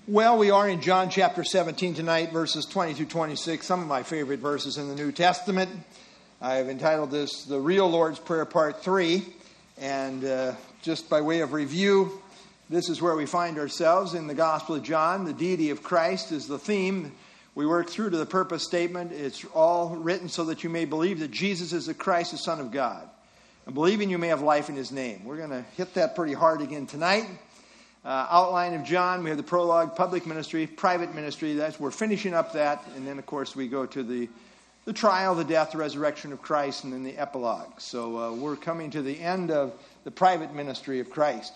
Well, we are in John chapter 17 tonight, verses 20 through 26, some of my favorite verses in the New Testament. I've entitled this, The Real Lord's Prayer, Part 3. And just by way of review, this is where we find ourselves in the Gospel of John. The deity of Christ is the theme. We work through to the purpose statement. It's all written so that you may believe that Jesus is the Christ, the Son of God. And believing you may have life in his name. We're going to hit that pretty hard again tonight. Outline of John, we have the prologue, public ministry, private ministry. We're finishing up that. And then, of course, we go to the trial, the death, the resurrection of Christ, and then the epilogue. So we're coming to the end of the private ministry of Christ.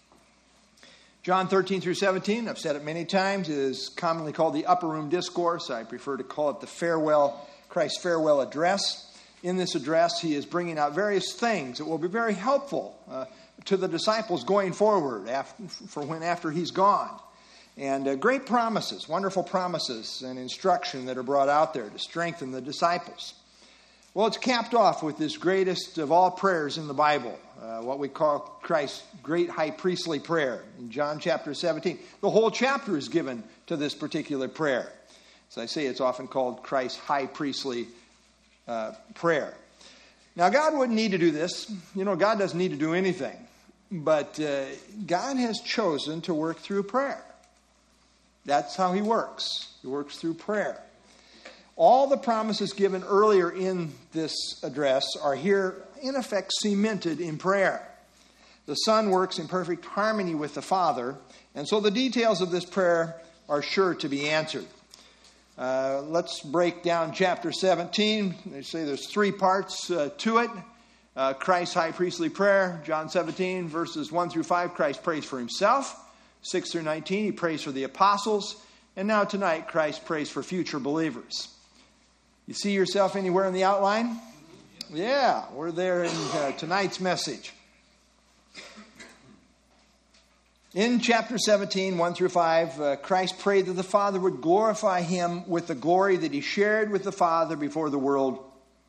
John 13 through 17, I've said it many times, is commonly called the upper room discourse. I prefer to call it the farewell, Christ's farewell address. In this address, he is bringing out various things that will be very helpful to the disciples going forward after he's gone. And great promises, wonderful promises and instruction that are brought out there to strengthen the disciples. Well, it's capped off with this greatest of all prayers in the Bible, what we call Christ's great high priestly prayer in John chapter 17. The whole chapter is given to this particular prayer. As I say, it's often called Christ's high priestly prayer. Now, God wouldn't need to do this. You know, God doesn't need to do anything. But God has chosen to work through prayer. That's how he works. He works through prayer. All the promises given earlier in this address are here, in effect, cemented in prayer. The Son works in perfect harmony with the Father, and so the details of this prayer are sure to be answered. Let's break down chapter 17. They say there's three parts to it. Christ's high priestly prayer, John 17, verses 1 through 5, Christ prays for himself. 6 through 19, he prays for the apostles. And now tonight, Christ prays for future believers. You see yourself anywhere in the outline? Yeah, we're there in tonight's message. In chapter 17, 1 through 5, Christ prayed that the Father would glorify him with the glory that he shared with the Father before the world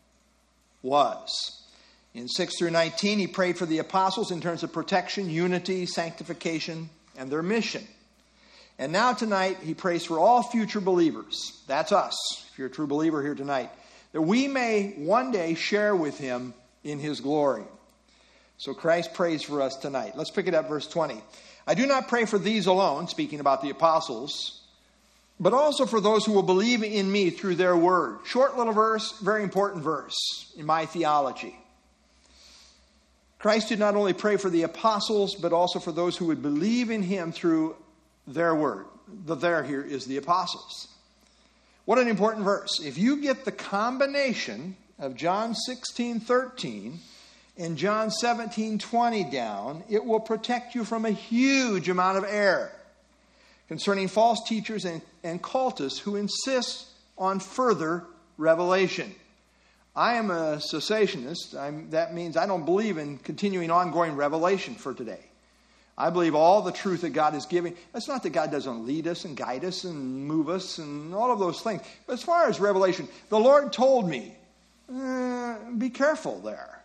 was. In 6 through 19, he prayed for the apostles in terms of protection, unity, sanctification, and their mission. And now tonight, he prays for all future believers. That's us, if you're a true believer here tonight. That we may one day share with him in his glory. So Christ prays for us tonight. Let's pick it up, verse 20. I do not pray for these alone, speaking about the apostles, but also for those who will believe in me through their word. Short little verse, very important verse in my theology. Christ did not only pray for the apostles, but also for those who would believe in him through their word. The there here is the apostles. What an important verse. If you get the combination of John 16:13 and John 17:20 down, it will protect you from a huge amount of error concerning false teachers and cultists who insist on further revelation. I am a cessationist. That means I don't believe in continuing ongoing revelation for today. I believe all the truth that God is giving. It's not that God doesn't lead us and guide us and move us and all of those things. But as far as revelation, the Lord told me, be careful there.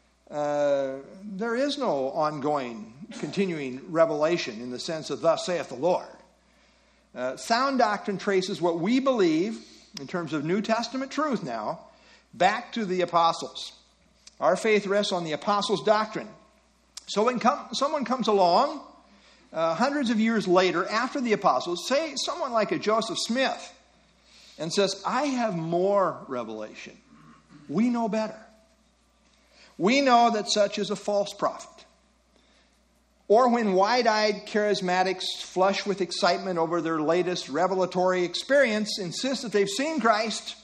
There is no ongoing, continuing revelation in the sense of thus saith the Lord. Sound doctrine traces what we believe in terms of New Testament truth now back to the apostles. Our faith rests on the apostles' doctrine. So when someone comes along hundreds of years later after the apostles, say someone like a Joseph Smith, and says, I have more revelation, we know better. We know that such is a false prophet. Or when wide-eyed charismatics, flush with excitement over their latest revelatory experience, insist that they've seen Christ,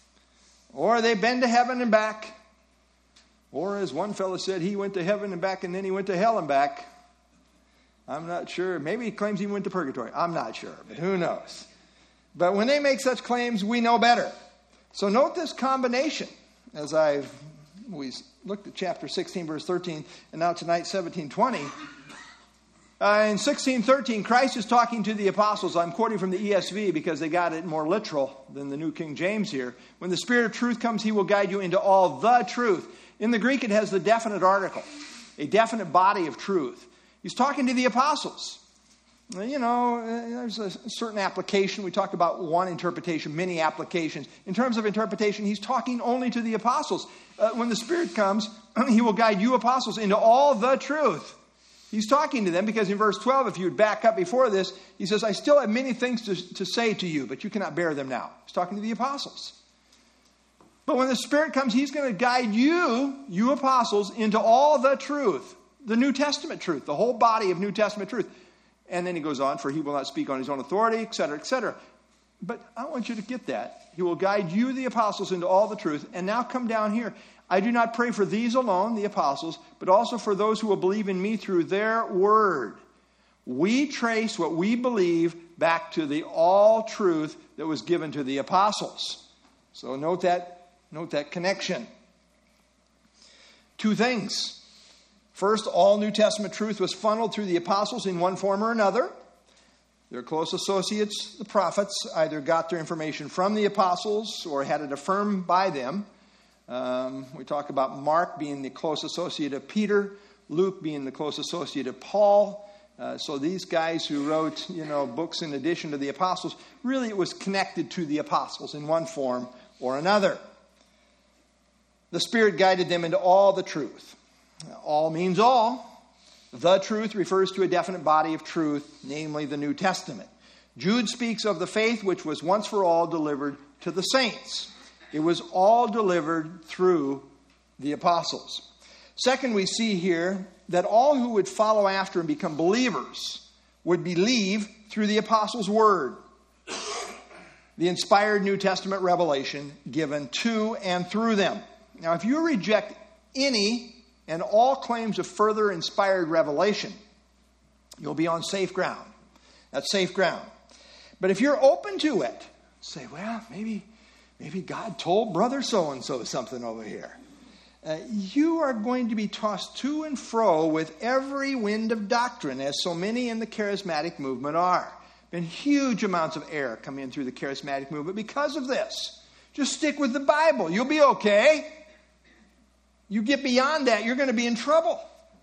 or they've been to heaven and back. Or as one fellow said, he went to heaven and back and then he went to hell and back. I'm not sure. Maybe he claims he went to purgatory. I'm not sure, but who knows. But when they make such claims, we know better. So note this combination as we looked at chapter 16, verse 13, and now tonight 17:20. In 16:13, Christ is talking to the apostles. I'm quoting from the ESV because they got it more literal than the New King James here. When the Spirit of truth comes, he will guide you into all the truth. In the Greek, it has the definite article, a definite body of truth. He's talking to the apostles. There's a certain application. We talked about one interpretation, many applications. In terms of interpretation, he's talking only to the apostles. When the Spirit comes, he will guide you apostles into all the truth. He's talking to them because in verse 12, if you would back up before this, he says, I still have many things to say to you, but you cannot bear them now. He's talking to the apostles. But when the Spirit comes, he's going to guide you apostles, into all the truth, the New Testament truth, the whole body of New Testament truth. And then he goes on, for he will not speak on his own authority, etc., etc. But I want you to get that. He will guide you, the apostles, into all the truth. And now come down here. I do not pray for these alone, the apostles, but also for those who will believe in me through their word. We trace what we believe back to the all truth that was given to the apostles. So note that connection. Two things. First, all New Testament truth was funneled through the apostles in one form or another. Their close associates, the prophets, either got their information from the apostles or had it affirmed by them. We talk about Mark being the close associate of Peter, Luke being the close associate of Paul. So these guys who wrote, books in addition to the apostles, really it was connected to the apostles in one form or another. The Spirit guided them into all the truth. All means all. The truth refers to a definite body of truth, namely the New Testament. Jude speaks of the faith which was once for all delivered to the saints. It was all delivered through the apostles. Second, we see here that all who would follow after and become believers would believe through the apostles' word, the inspired New Testament revelation given to and through them. Now, if you reject any and all claims of further inspired revelation, you'll be on safe ground. That's safe ground. But if you're open to it, say, well, maybe God told brother so-and-so something over here. You are going to be tossed to and fro with every wind of doctrine, as so many in the charismatic movement are. Been huge amounts of error come in through the charismatic movement because of this. Just stick with the Bible. You'll be okay. You get beyond that, you're going to be in trouble.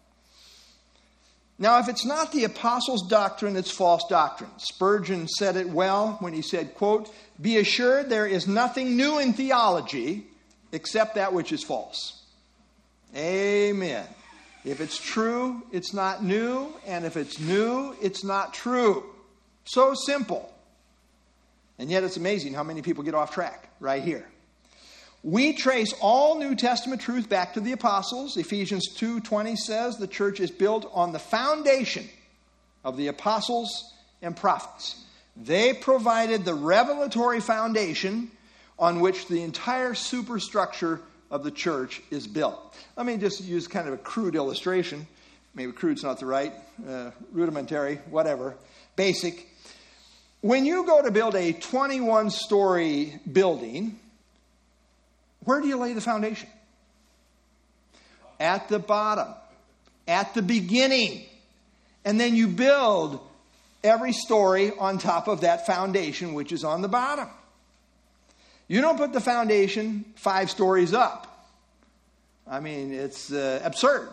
Now, if it's not the apostles' doctrine, it's false doctrine. Spurgeon said it well when he said, quote, be assured there is nothing new in theology except that which is false. Amen. If it's true, it's not new. And if it's new, it's not true. So simple. And yet it's amazing how many people get off track right here. We trace all New Testament truth back to the apostles. Ephesians 2:20 says the church is built on the foundation of the apostles and prophets. They provided the revelatory foundation on which the entire superstructure of the church is built. Let me just use kind of a crude illustration. Maybe crude's not the right, rudimentary, whatever, basic. When you go to build a 21-story building, where do you lay the foundation? At the bottom, at the beginning. And then you build every story on top of that foundation, which is on the bottom. You don't put the foundation 5 stories up. I mean, it's absurd.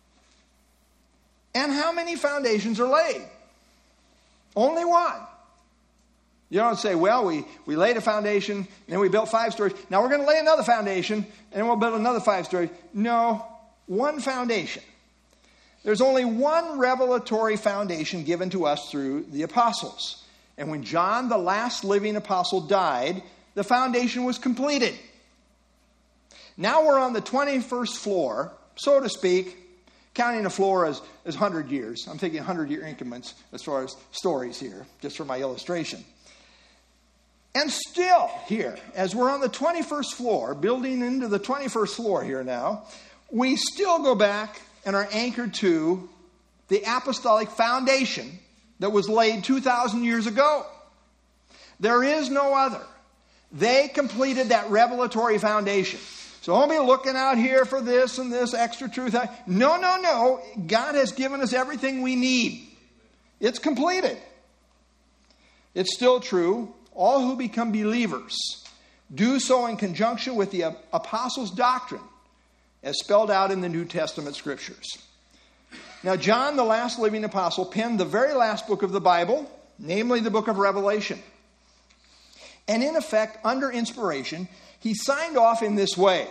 And how many foundations are laid? Only one. You don't say, well, we laid a foundation, and then we built 5 stories. Now we're going to lay another foundation, and we'll build another 5 stories. No, one foundation. There's only one revelatory foundation given to us through the apostles. And when John, the last living apostle, died, the foundation was completed. Now we're on the 21st floor, so to speak, counting a floor as 100 years. I'm taking 100-year increments as far as stories here, just for my illustration. And still here, as we're on the 21st floor, building into the 21st floor here now, we still go back and are anchored to the apostolic foundation that was laid 2,000 years ago. There is no other. They completed that revelatory foundation. So don't be looking out here for this and this extra truth. No. God has given us everything we need. It's completed. It's still true. All who become believers do so in conjunction with the apostles' doctrine as spelled out in the New Testament scriptures. Now, John, the last living apostle, penned the very last book of the Bible, namely the book of Revelation. And in effect, under inspiration, he signed off in this way.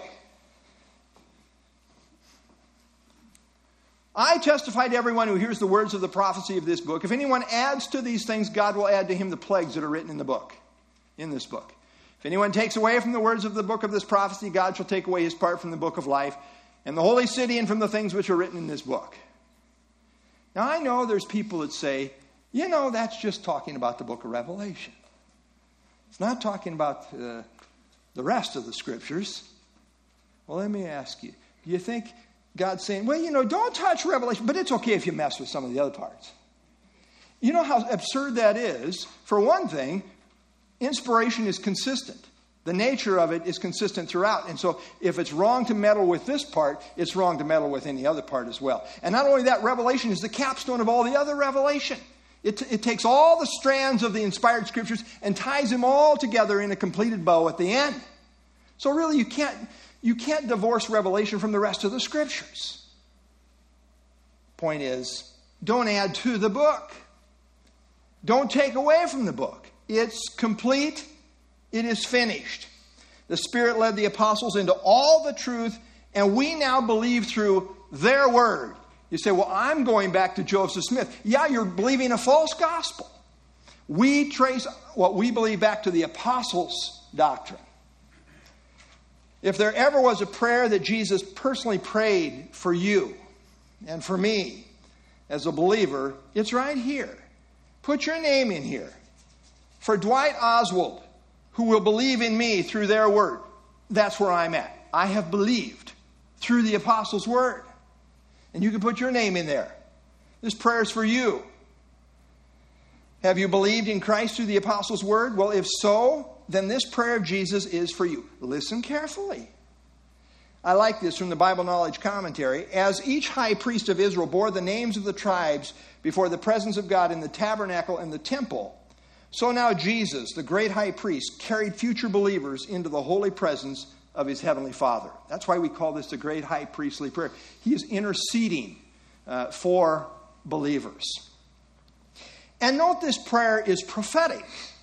I testify to everyone who hears the words of the prophecy of this book. If anyone adds to these things, God will add to him the plagues that are written in the book, in this book. If anyone takes away from the words of the book of this prophecy, God shall take away his part from the book of life and the holy city and from the things which are written in this book. Now, I know there's people that say, that's just talking about the book of Revelation. It's not talking about the rest of the scriptures. Well, let me ask you, do you think God's saying, don't touch Revelation, but it's okay if you mess with some of the other parts? You know how absurd that is? For one thing, inspiration is consistent. The nature of it is consistent throughout. And so if it's wrong to meddle with this part, it's wrong to meddle with any other part as well. And not only that, Revelation is the capstone of all the other revelation. It takes all the strands of the inspired scriptures and ties them all together in a completed bow at the end. So really, you can't divorce Revelation from the rest of the scriptures. Point is, don't add to the book. Don't take away from the book. It's complete. It is finished. The Spirit led the apostles into all the truth, and we now believe through their word. You say, well, I'm going back to Joseph Smith. Yeah, you're believing a false gospel. We trace what we believe back to the apostles' doctrine. If there ever was a prayer that Jesus personally prayed for you and for me as a believer, it's right here. Put your name in here. For Dwight Oswald, who will believe in me through their word. That's where I'm at. I have believed through the apostles' word. And you can put your name in there. This prayer is for you. Have you believed in Christ through the apostles' word? Well, if so, then this prayer of Jesus is for you. Listen carefully. I like this from the Bible Knowledge Commentary. As each high priest of Israel bore the names of the tribes before the presence of God in the tabernacle and the temple, so now Jesus, the great high priest, carried future believers into the holy presence of his heavenly Father. That's why we call this the great high priestly prayer. He is interceding for believers. And note this prayer is prophetic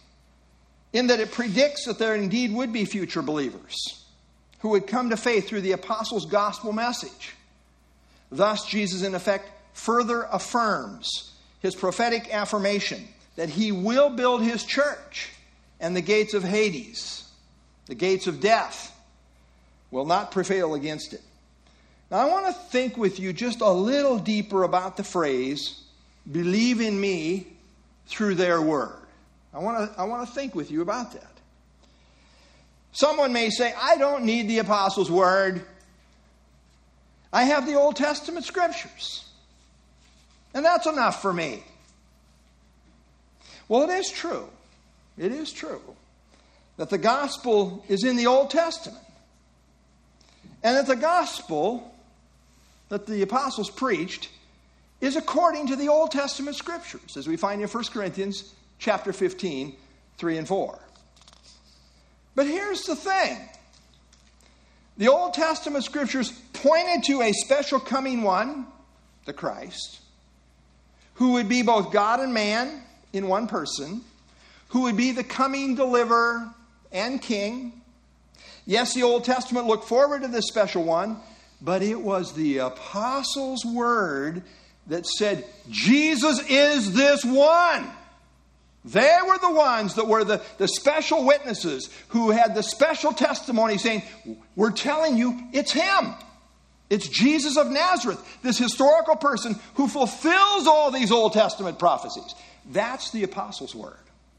in that it predicts that there indeed would be future believers who would come to faith through the apostles' gospel message. Thus, Jesus, in effect, further affirms his prophetic affirmation that he will build his church, and the gates of Hades, the gates of death, will not prevail against it. Now, I want to think with you just a little deeper about the phrase, believe in me through their word. I want to think with you about that. Someone may say, I don't need the apostles' word. I have the Old Testament scriptures. And that's enough for me. Well, it is true. It is true that the gospel is in the Old Testament. And that the gospel that the apostles preached is according to the Old Testament scriptures, as we find in 1 Corinthians chapter 15, 3 and 4. But here's the thing. The Old Testament scriptures pointed to a special coming one, the Christ, who would be both God and man in one person, who would be the coming deliverer and king. Yes, the Old Testament looked forward to this special one, but it was the apostles' word that said, Jesus is this one. They were the ones that were the special witnesses who had the special testimony saying, we're telling you, it's him. It's Jesus of Nazareth, this historical person who fulfills all these Old Testament prophecies. That's the apostles' word.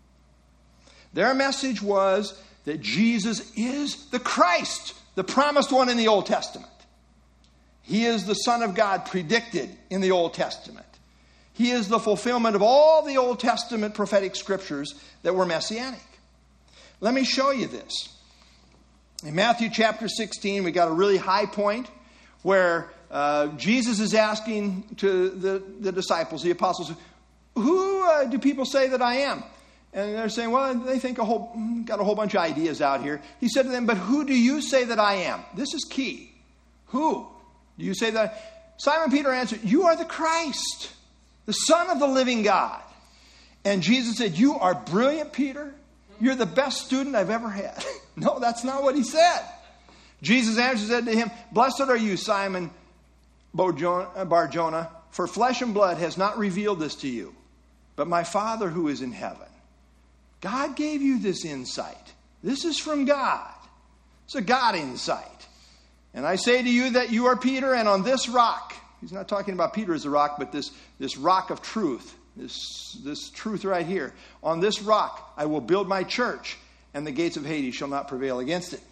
Their message was that Jesus is the Christ, the promised one in the Old Testament. He is the Son of God predicted in the Old Testament. He is the fulfillment of all the Old Testament prophetic scriptures that were messianic. Let me show you this. In Matthew chapter 16, we got a really high point where Jesus is asking to the disciples, the apostles, who do people say that I am? And they're saying, well, they think got a whole bunch of ideas out here. He said to them, but who do you say that I am? This is key. Who? Do you say that? Simon Peter answered, "You are the Christ, the Son of the living God." And Jesus said, "You are brilliant, Peter. You're the best student I've ever had." No, that's not what he said. Jesus answered and said to him, "Blessed are you, Simon Bar-Jonah, for flesh and blood has not revealed this to you, but my Father who is in heaven. God gave you this insight. This is from God. It's a God insight. And I say to you that you are Peter, and on this rock," he's not talking about Peter as a rock, but this rock of truth, this truth right here. "On this rock I will build my church, and the gates of Hades shall not prevail against it."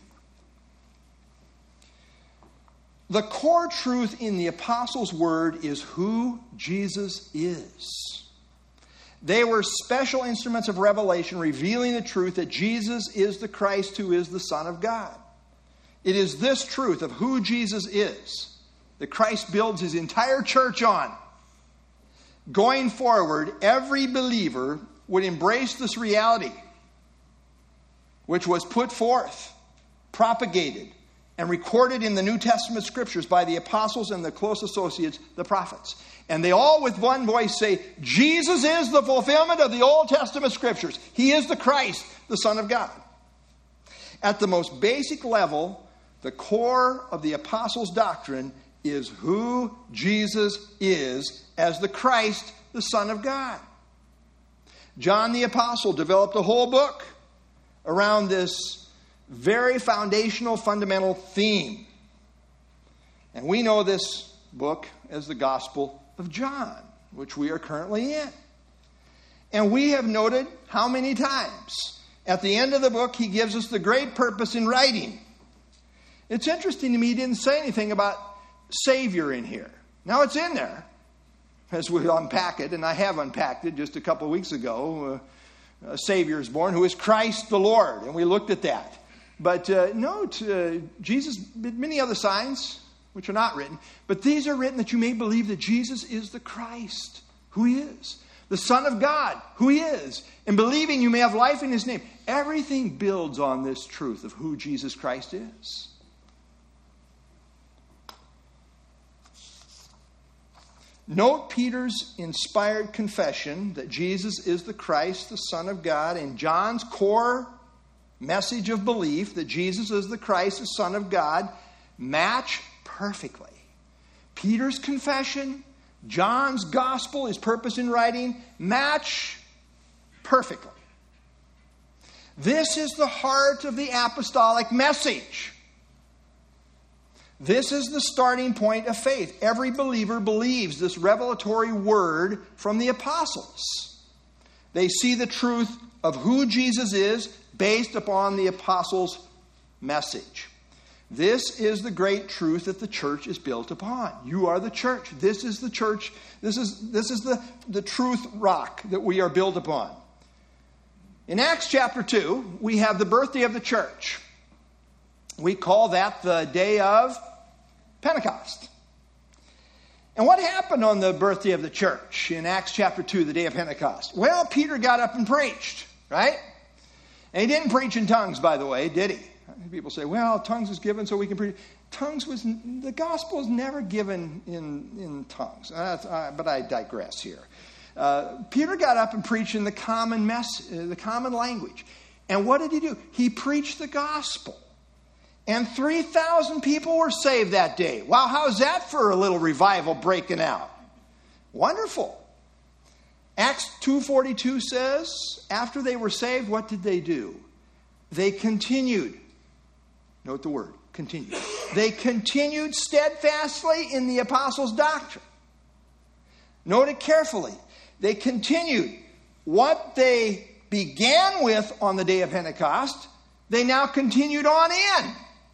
The core truth in the apostles' word is who Jesus is. They were special instruments of revelation revealing the truth that Jesus is the Christ who is the Son of God. It is this truth of who Jesus is that Christ builds his entire church on. Going forward, every believer would embrace this reality, which was put forth, propagated, and recorded in the New Testament scriptures by the apostles and the close associates, the prophets. And they all with one voice say, Jesus is the fulfillment of the Old Testament scriptures. He is the Christ, the Son of God. At the most basic level, the core of the apostles' doctrine is who Jesus is as the Christ, the Son of God. John the Apostle developed a whole book around this very foundational, fundamental theme. And we know this book as the Gospel of John, which we are currently in. And we have noted how many times at the end of the book he gives us the great purpose in writing. It's interesting to me he didn't say anything about Savior in here. Now it's in there as we unpack it, and I have unpacked it just a couple of weeks ago. A Savior is born who is Christ the Lord, and we looked at that. But note, Jesus did many other signs, which are not written. But these are written that you may believe that Jesus is the Christ, who he is. The Son of God, who he is. And believing you may have life in his name. Everything builds on this truth of who Jesus Christ is. Note Peter's inspired confession that Jesus is the Christ, the Son of God, and John's core message of belief that Jesus is the Christ, the Son of God, match perfectly. Peter's confession, John's gospel, his purpose in writing, match perfectly. This is the heart of the apostolic message. This is the starting point of faith. Every believer believes this revelatory word from the apostles. They see the truth of who Jesus is based upon the apostles' message. This is the great truth that the church is built upon. You are the church. This is the church. This is the truth rock that we are built upon. In Acts chapter 2, we have the birthday of the church. We call that the day of Pentecost. And what happened on the birthday of the church in Acts chapter 2, the day of Pentecost? Well, Peter got up and preached, right? And he didn't preach in tongues, by the way, did he? People say, well, tongues was given so we can preach. The gospel is never given in tongues. But I digress here. Peter got up and preached in the common language. And what did he do? He preached the gospel. And 3,000 people were saved that day. Wow, how's that for a little revival breaking out? Wonderful. Acts 2:42 says, after they were saved, what did they do? They continued. Note the word, continued. They continued steadfastly in the apostles' doctrine. Note it carefully. They continued. What they began with on the day of Pentecost, they now continued on in.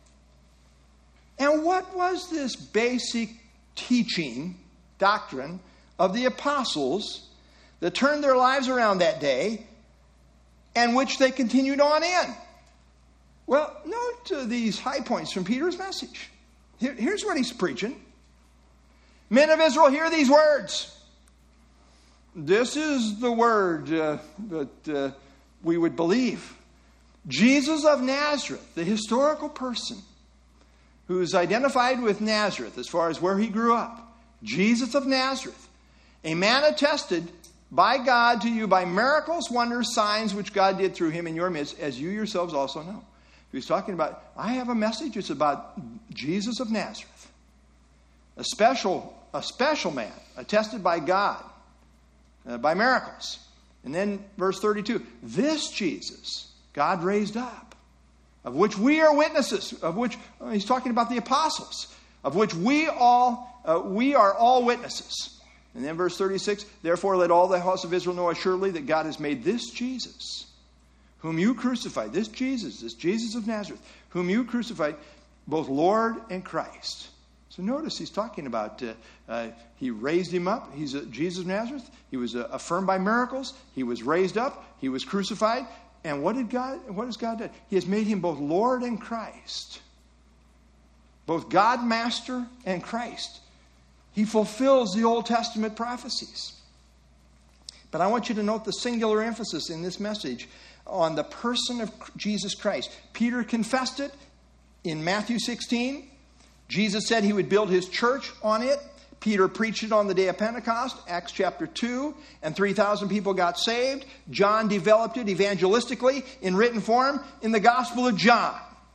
And what was this basic teaching, doctrine of the apostles that turned their lives around that day and which they continued on in? Well, note these high points from Peter's message. Here's what he's preaching. Men of Israel, hear these words. This is the word that we would believe. Jesus of Nazareth, the historical person who is identified with Nazareth as far as where he grew up, Jesus of Nazareth, a man attested by God to you by miracles, wonders, signs which God did through him in your midst, as you yourselves also know. He's talking about, I have a message. It's about Jesus of Nazareth, a special man, attested by God, by miracles. And then verse 32, this Jesus God raised up, of which we are witnesses, of which, he's talking about the apostles, of which we are all witnesses. And then verse 36, therefore let all the house of Israel know assuredly that God has made this Jesus, whom you crucified, this Jesus of Nazareth, whom you crucified, both Lord and Christ. So notice he's talking about, he raised him up. He's Jesus of Nazareth. He was affirmed by miracles. He was raised up. He was crucified. And what has God done? He has made him both Lord and Christ. Both God, Master, and Christ. He fulfills the Old Testament prophecies. But I want you to note the singular emphasis in this message on the person of Jesus Christ. Peter confessed it in Matthew 16. Jesus said he would build his church on it. Peter preached it on the day of Pentecost, Acts chapter 2, and 3,000 people got saved. John developed it evangelistically in written form in the Gospel of John.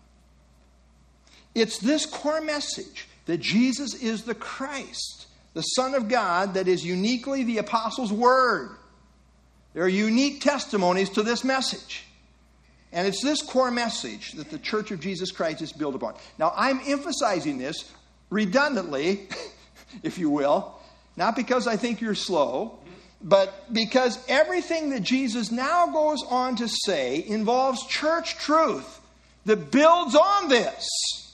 It's this core message that Jesus is the Christ, the Son of God, that is uniquely the apostles' word. There are unique testimonies to this message. And it's this core message that the Church of Jesus Christ is built upon. Now, I'm emphasizing this redundantly, if you will, not because I think you're slow, but because everything that Jesus now goes on to say involves church truth that builds on this.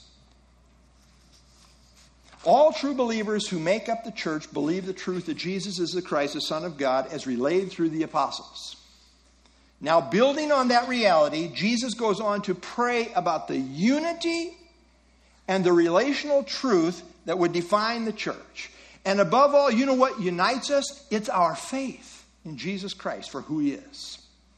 All true believers who make up the church believe the truth that Jesus is the Christ, the Son of God, as relayed through the apostles. Now, building on that reality, Jesus goes on to pray about the unity and the relational truth that would define the church. And above all, you know what unites us? It's our faith in Jesus Christ for who he is.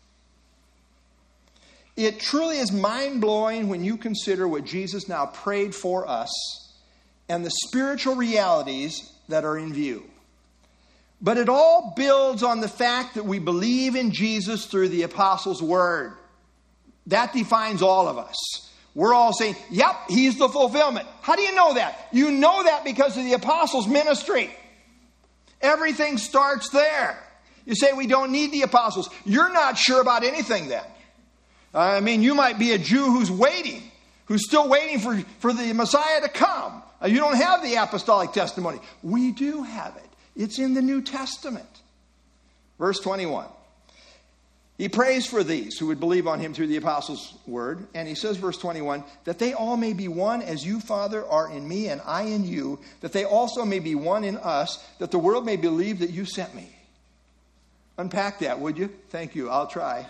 It truly is mind-blowing when you consider what Jesus now prayed for us and the spiritual realities that are in view. But it all builds on the fact that we believe in Jesus through the apostles' word. That defines all of us. We're all saying, yep, he's the fulfillment. How do you know that? You know that because of the apostles' ministry. Everything starts there. You say we don't need the apostles. You're not sure about anything then. I mean, you might be a Jew who's still waiting for the Messiah to come. You don't have the apostolic testimony. We do have it. It's in the New Testament. Verse 21. He prays for these who would believe on him through the apostles' word. And he says, verse 21, that they all may be one as you, Father, are in me and I in you, that they also may be one in us, that the world may believe that you sent me. Unpack that, would you? Thank you. I'll try.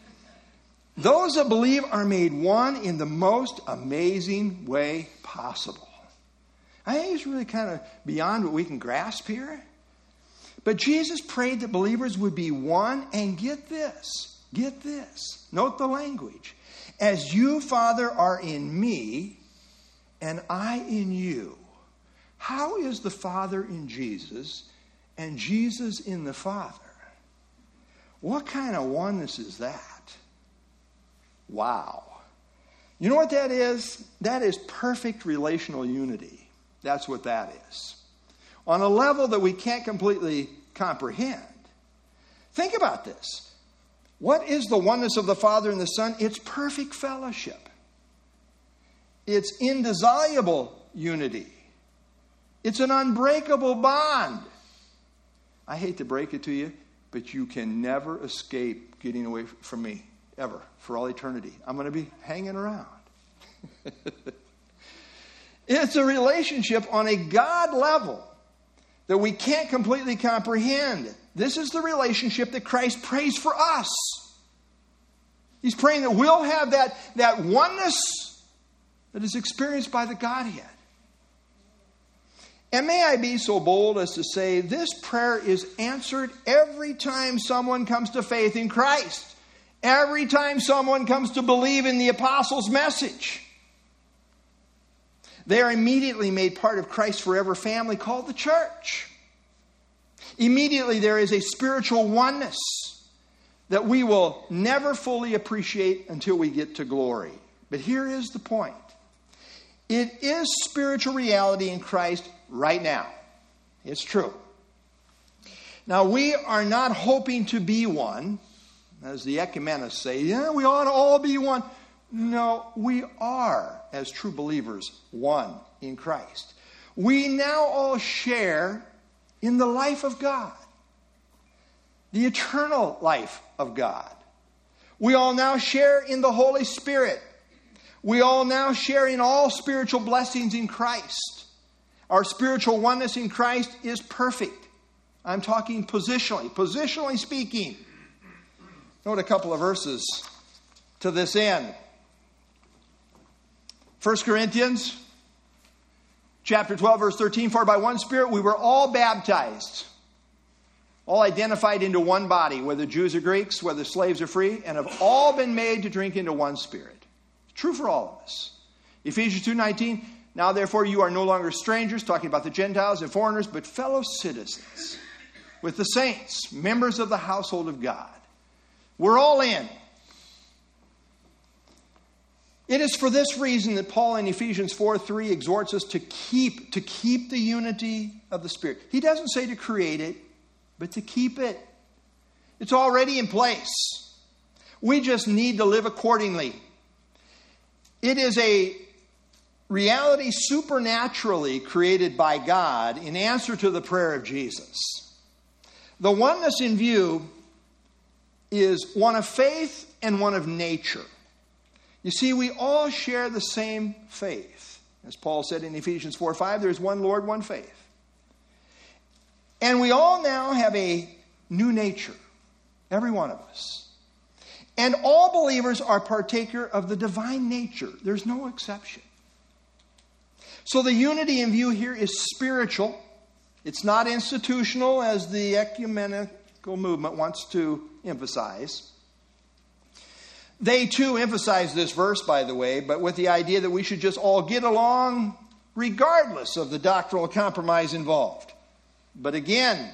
Those that believe are made one in the most amazing way possible. I think it's really kind of beyond what we can grasp here. But Jesus prayed that believers would be one, and get this, note the language. As you, Father, are in me, and I in you. How is the Father in Jesus, and Jesus in the Father? What kind of oneness is that? Wow. You know what that is? That is perfect relational unity. That's what that is. On a level that we can't completely comprehend. Think about this. What is the oneness of the Father and the Son? It's perfect fellowship. It's indissoluble unity. It's an unbreakable bond. I hate to break it to you, but you can never escape getting away from me, ever, for all eternity. I'm going to be hanging around. It's a relationship on a God level that we can't completely comprehend. This is the relationship that Christ prays for us. He's praying that we'll have that oneness that is experienced by the Godhead. And may I be so bold as to say this prayer is answered every time someone comes to faith in Christ. Every time someone comes to believe in the apostles' message. They are immediately made part of Christ's forever family called the church. Immediately there is a spiritual oneness that we will never fully appreciate until we get to glory. But here is the point. It is spiritual reality in Christ right now. It's true. Now, we are not hoping to be one, as the ecumenists say, yeah, we ought to all be one. No, we are, as true believers, one in Christ. We now all share in the life of God, the eternal life of God. We all now share in the Holy Spirit. We all now share in all spiritual blessings in Christ. Our spiritual oneness in Christ is perfect. I'm talking positionally speaking. Note a couple of verses to this end. 1 Corinthians chapter 12, verse 13, for by one Spirit we were all baptized, all identified into one body, whether Jews or Greeks, whether slaves or free, and have all been made to drink into one Spirit. True for all of us. Ephesians 2:19, now therefore you are no longer strangers, talking about the Gentiles and foreigners, but fellow citizens with the saints, members of the household of God. We're all in. It is for this reason that Paul in Ephesians 4:3 exhorts us to keep the unity of the Spirit. He doesn't say to create it, but to keep it. It's already in place. We just need to live accordingly. It is a reality supernaturally created by God in answer to the prayer of Jesus. The oneness in view is one of faith and one of nature. You see, we all share the same faith. As Paul said in Ephesians 4:5, there's one Lord, one faith. And we all now have a new nature, every one of us. And all believers are partaker of the divine nature. There's no exception. So the unity in view here is spiritual. It's not institutional, as the ecumenical movement wants to emphasize. They too emphasize this verse, by the way, but with the idea that we should just all get along regardless of the doctrinal compromise involved. But again,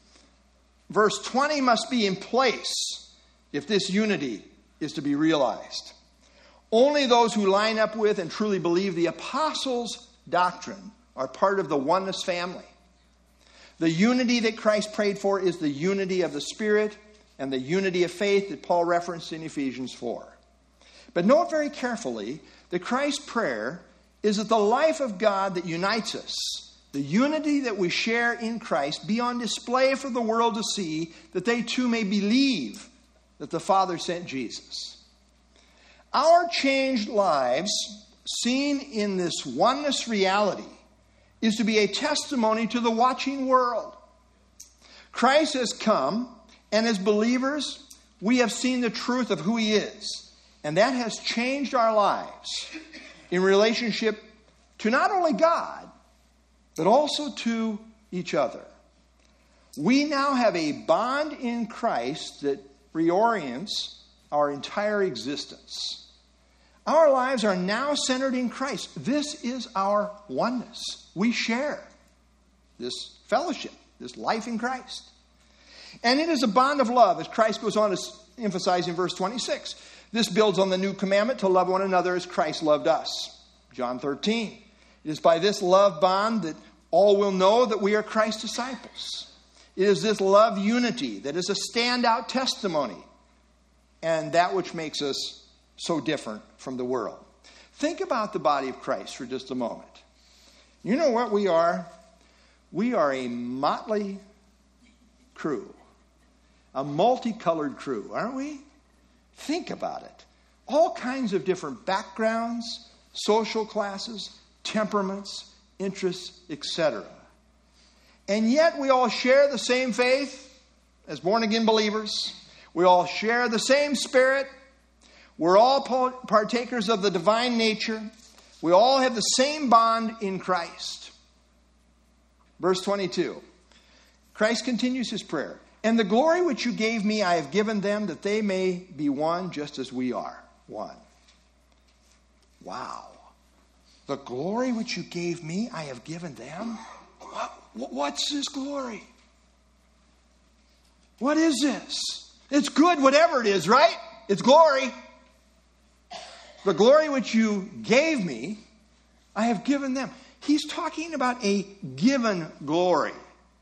verse 20 must be in place if this unity is to be realized. Only those who line up with and truly believe the apostles' doctrine are part of the oneness family. The unity that Christ prayed for is the unity of the Spirit and the unity of faith that Paul referenced in Ephesians 4. But note very carefully that Christ's prayer is that the life of God that unites us, the unity that we share in Christ, be on display for the world to see, that they too may believe that the Father sent Jesus. Our changed lives, seen in this oneness reality, is to be a testimony to the watching world. Christ has come, and as believers, we have seen the truth of who he is. And that has changed our lives in relationship to not only God, but also to each other. We now have a bond in Christ that reorients our entire existence. Our lives are now centered in Christ. This is our oneness. We share this fellowship, this life in Christ. And it is a bond of love, as Christ goes on to emphasize in verse 26. This builds on the new commandment to love one another as Christ loved us. John 13. It is by this love bond that all will know that we are Christ's disciples. It is this love unity that is a standout testimony and that which makes us so different from the world. Think about the body of Christ for just a moment. You know what we are? We are a motley crew. A multicolored crew, aren't we? Think about it. All kinds of different backgrounds, social classes, temperaments, interests, etc. And yet we all share the same faith as born-again believers. We all share the same Spirit. We're all partakers of the divine nature. We all have the same bond in Christ. Verse 22. Christ continues his prayer. And the glory which you gave me, I have given them, that they may be one just as we are one. Wow. The glory which you gave me, I have given them. What's this glory? What is this? It's good, whatever it is, right? It's glory. The glory which you gave me, I have given them. He's talking about a given glory,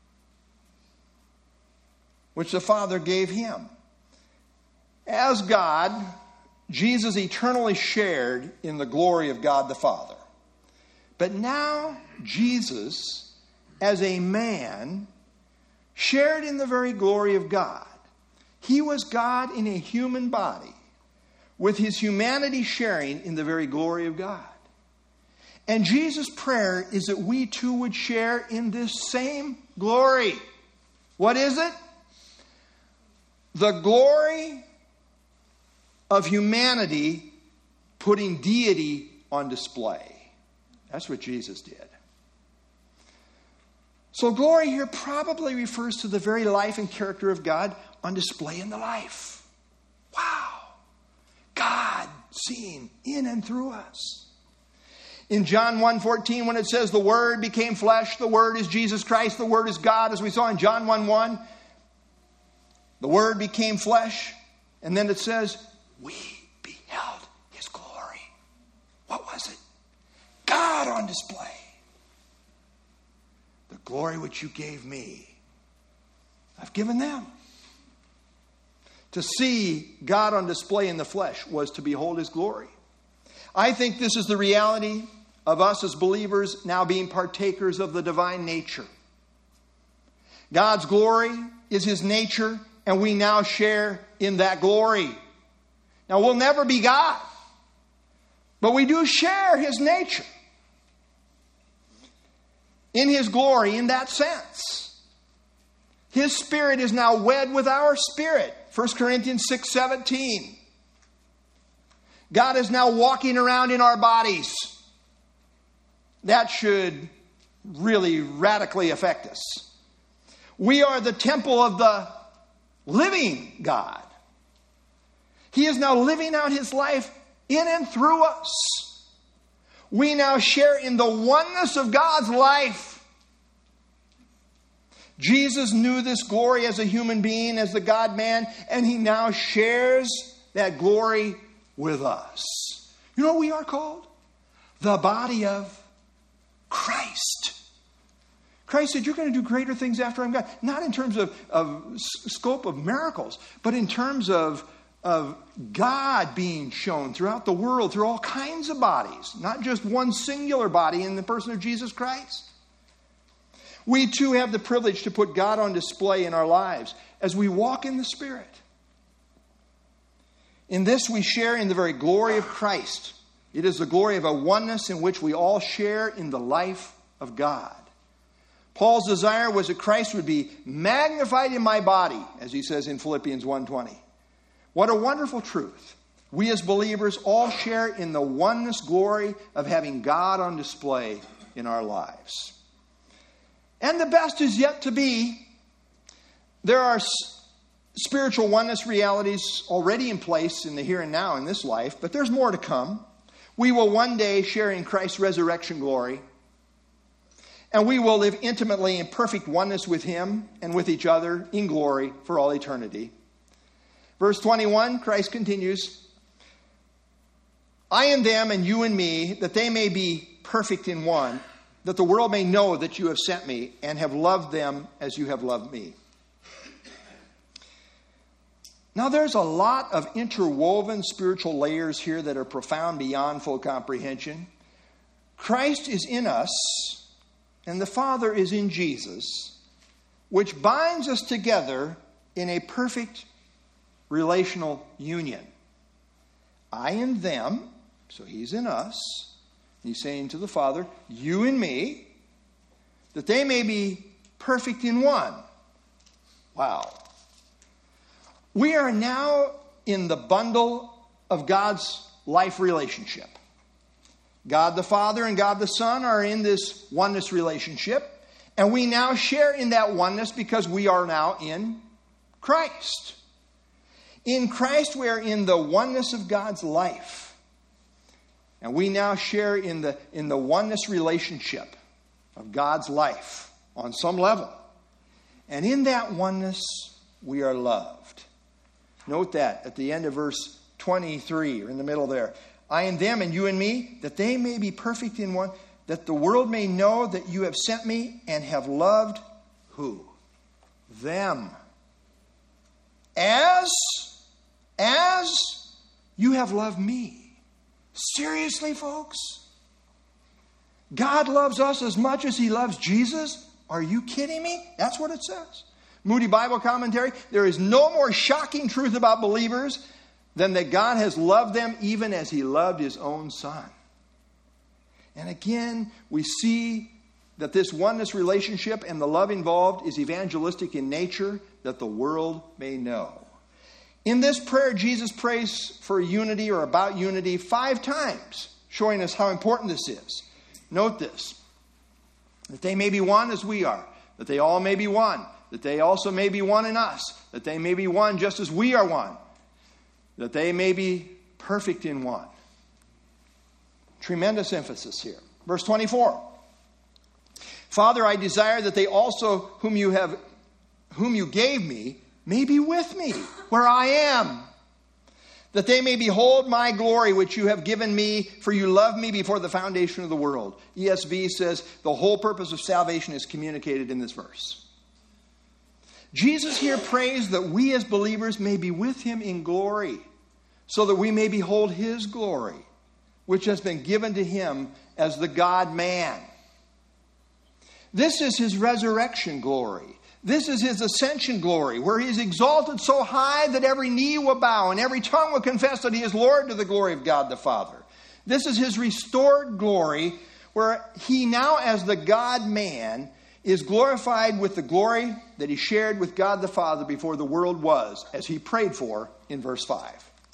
which the Father gave him. As God, Jesus eternally shared in the glory of God the Father. But now Jesus, as a man, shared in the very glory of God. He was God in a human body, with his humanity sharing in the very glory of God. And Jesus' prayer is that we too would share in this same glory. What is it? The glory of humanity putting deity on display. That's what Jesus did. So glory here probably refers to the very life and character of God on display in the life. Wow. God seen in and through us. In John 1:14, when it says the Word became flesh, the Word is Jesus Christ, the Word is God, as we saw in John 1:1, the Word became flesh, and then it says, we beheld his glory. What was it? God on display. The glory which you gave me, I've given them. To see God on display in the flesh was to behold his glory. I think this is the reality of us as believers now being partakers of the divine nature. God's glory is his nature, and we now share in that glory. Now, we'll never be God, but we do share his nature in his glory in that sense. His spirit is now wed with our spirit. 1 Corinthians 6:17. God is now walking around in our bodies. That should really radically affect us. We are the temple of the living God. He is now living out his life in and through us. We now share in the oneness of God's life. Jesus knew this glory as a human being, as the God-man, and he now shares that glory with us. You know what we are called? The body of Christ. Christ said, you're going to do greater things after I'm gone. Not in terms of scope of miracles, but in terms of God being shown throughout the world, through all kinds of bodies. Not just one singular body in the person of Jesus Christ. We too have the privilege to put God on display in our lives as we walk in the Spirit. In this we share in the very glory of Christ. It is the glory of a oneness in which we all share in the life of God. Paul's desire was that Christ would be magnified in my body, as he says in Philippians 1:20. What a wonderful truth. We as believers all share in the oneness glory of having God on display in our lives. And the best is yet to be. There are spiritual oneness realities already in place in the here and now in this life, but there's more to come. We will one day share in Christ's resurrection glory, and we will live intimately in perfect oneness with him and with each other in glory for all eternity. Verse 21, Christ continues, I in them and you in me, that they may be perfect in one, that the world may know that you have sent me and have loved them as you have loved me. Now there's a lot of interwoven spiritual layers here that are profound beyond full comprehension. Christ is in us and the Father is in Jesus, which binds us together in a perfect relational union. I in them, so he's in us. He's saying to the Father, you and me, that they may be perfect in one. Wow. We are now in the bundle of God's life relationship. God the Father and God the Son are in this oneness relationship. And we now share in that oneness because we are now in Christ. In Christ we are in the oneness of God's life. And we now share in the oneness relationship of God's life on some level. And in that oneness, we are loved. Note that at the end of verse 23, or in the middle there. I in them and you in me, that they may be perfect in one, that the world may know that you have sent me and have loved who? Them. As you have loved me. Seriously, folks? God loves us as much as he loves Jesus? Are you kidding me? That's what it says. Moody Bible Commentary, there is no more shocking truth about believers than that God has loved them even as he loved his own son. And again, we see that this oneness relationship and the love involved is evangelistic in nature, that the world may know. In this prayer, Jesus prays for unity or about unity 5 times, showing us how important this is. Note this, that they may be one as we are, that they all may be one, that they also may be one in us, that they may be one just as we are one, that they may be perfect in one. Tremendous emphasis here. Verse 24. Father, I desire that they also whom you gave me may be with me where I am, that they may behold my glory which you have given me, for you loved me before the foundation of the world. ESV says the whole purpose of salvation is communicated in this verse. Jesus here prays that we as believers may be with him in glory, so that we may behold his glory, which has been given to him as the God-man. This is his resurrection glory. This is his ascension glory, where he is exalted so high that every knee will bow and every tongue will confess that he is Lord, to the glory of God the Father. This is his restored glory, where he now as the God-man is glorified with the glory that he shared with God the Father before the world was, as he prayed for in verse 5.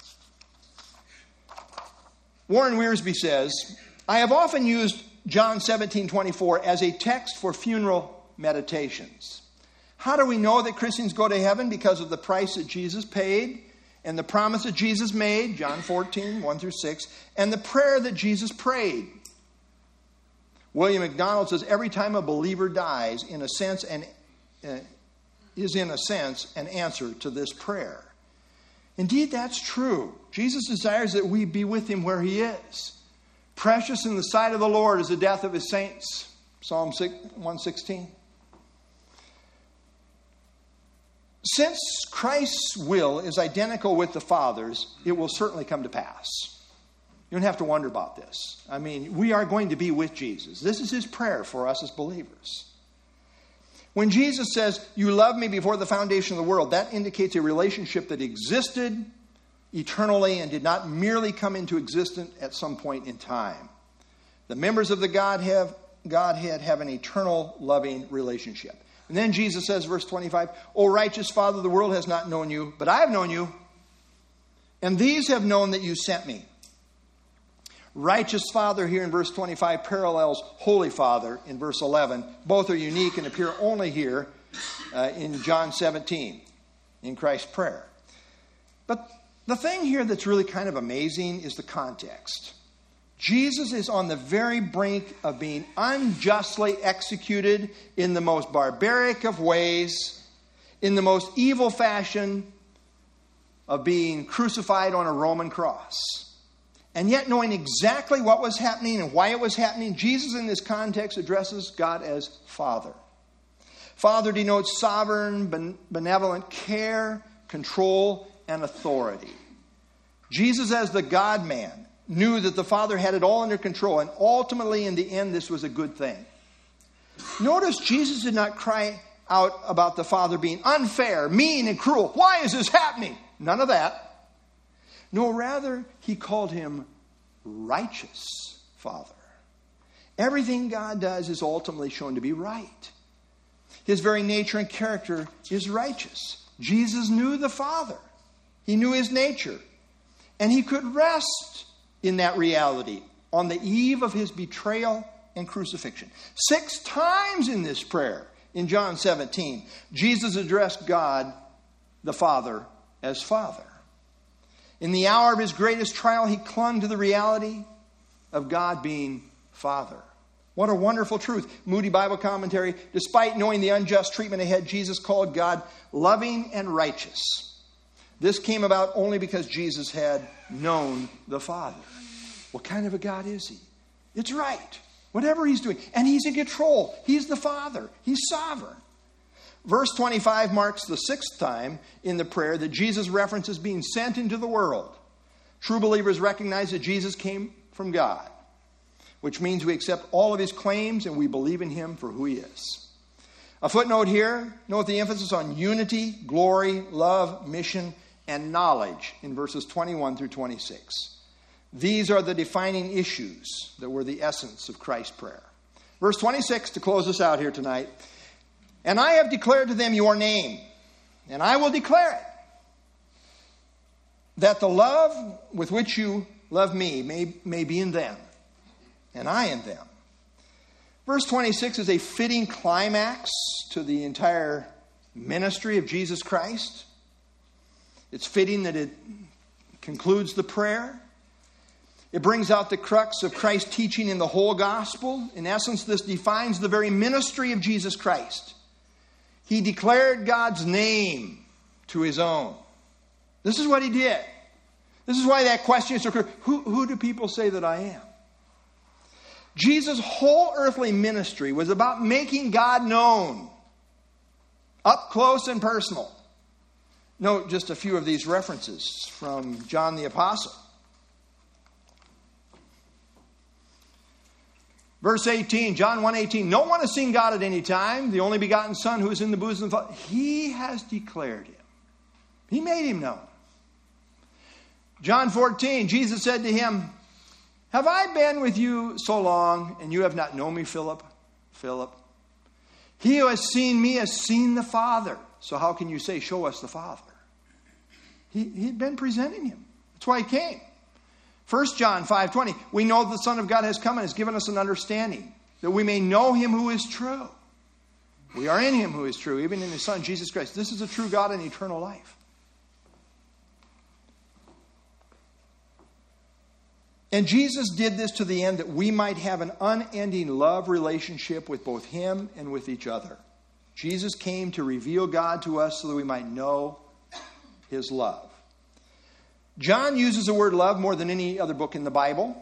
Warren Wiersbe says, I have often used John 17:24 as a text for funeral meditations. How do we know that Christians go to heaven? Because of the price that Jesus paid and the promise that Jesus made, John 14, 1 through 6, and the prayer that Jesus prayed. William MacDonald says every time a believer dies, is in a sense an answer to this prayer. Indeed, that's true. Jesus desires that we be with him where he is. Precious in the sight of the Lord is the death of his saints. Psalm 116. Since Christ's will is identical with the Father's, it will certainly come to pass. You don't have to wonder about this. I mean, we are going to be with Jesus. This is his prayer for us as believers. When Jesus says, you loved me before the foundation of the world, that indicates a relationship that existed eternally and did not merely come into existence at some point in time. The members of the Godhead have an eternal loving relationship. And then Jesus says, verse 25, O righteous Father, the world has not known you, but I have known you, and these have known that you sent me. Righteous Father here in verse 25 parallels Holy Father in verse 11. Both are unique and appear only here in John 17, in Christ's prayer. But the thing here that's really kind of amazing is the context. Jesus is on the very brink of being unjustly executed in the most barbaric of ways, in the most evil fashion of being crucified on a Roman cross. And yet, knowing exactly what was happening and why it was happening, Jesus in this context addresses God as Father. Father denotes sovereign, benevolent care, control, and authority. Jesus, as the God-man, knew that the Father had it all under control, and ultimately, in the end, this was a good thing. Notice Jesus did not cry out about the Father being unfair, mean, and cruel. Why is this happening? None of that. No, rather, he called him righteous Father. Everything God does is ultimately shown to be right. His very nature and character is righteous. Jesus knew the Father. He knew his nature. And he could rest in that reality on the eve of his betrayal and crucifixion. 6 times in this prayer, in John 17, Jesus addressed God, the Father, as Father. In the hour of his greatest trial, he clung to the reality of God being Father. What a wonderful truth. Moody Bible Commentary, despite knowing the unjust treatment ahead, Jesus called God loving and righteous. This came about only because Jesus had known the Father. What kind of a God is he? It's right. Whatever he's doing. And he's in control. He's the Father. He's sovereign. Verse 25 marks the sixth time in the prayer that Jesus references being sent into the world. True believers recognize that Jesus came from God, which means we accept all of his claims and we believe in him for who he is. A footnote here, note the emphasis on unity, glory, love, mission, and knowledge in verses 21 through 26. These are the defining issues that were the essence of Christ's prayer. Verse 26, to close us out here tonight. And I have declared to them your name, and I will declare it, that the love with which you love me may be in them, and I in them. Verse 26 is a fitting climax to the entire ministry of Jesus Christ. It's fitting that it concludes the prayer. It brings out the crux of Christ's teaching in the whole gospel. In essence, this defines the very ministry of Jesus Christ. He declared God's name to his own. This is what he did. This is why that question is so clear. Who do people say that I am? Jesus' whole earthly ministry was about making God known, up close and personal. Note just a few of these references from John the Apostle. Verse 18, John 1:18, no one has seen God at any time, the only begotten Son who is in the bosom of the Father. He has declared him. He made him known. John 14, Jesus said to him, have I been with you so long, and you have not known me, Philip? Philip, he who has seen me has seen the Father. So how can you say, show us the Father? He'd been presenting him. That's why he came. 1 John 5:20, we know the Son of God has come and has given us an understanding, that we may know him who is true. We are in him who is true, even in his Son, Jesus Christ. This is a true God and eternal life. And Jesus did this to the end that we might have an unending love relationship with both him and with each other. Jesus came to reveal God to us so that we might know his love. John uses the word love more than any other book in the Bible.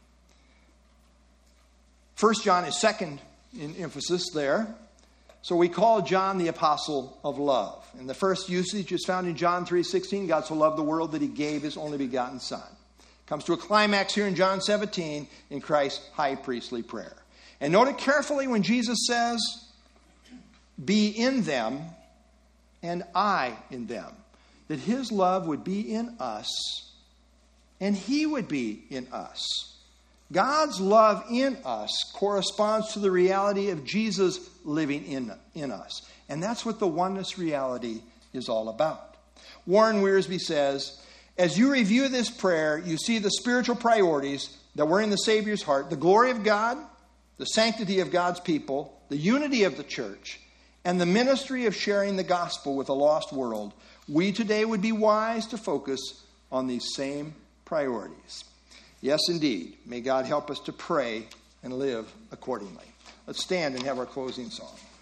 1 John is second in emphasis there. So we call John the apostle of love. And the first usage is found in John 3:16. God so loved the world that he gave his only begotten Son. Comes to a climax here in John 17 in Christ's high priestly prayer. And note it carefully when Jesus says, be in them and I in them. That his love would be in us and he would be in us. God's love in us corresponds to the reality of Jesus living in us. And that's what the oneness reality is all about. Warren Wiersbe says, as you review this prayer, you see the spiritual priorities that were in the Savior's heart, the glory of God, the sanctity of God's people, the unity of the church, and the ministry of sharing the gospel with a lost world. We today would be wise to focus on these same priorities. Yes, indeed. May God help us to pray and live accordingly. Let's stand and have our closing song.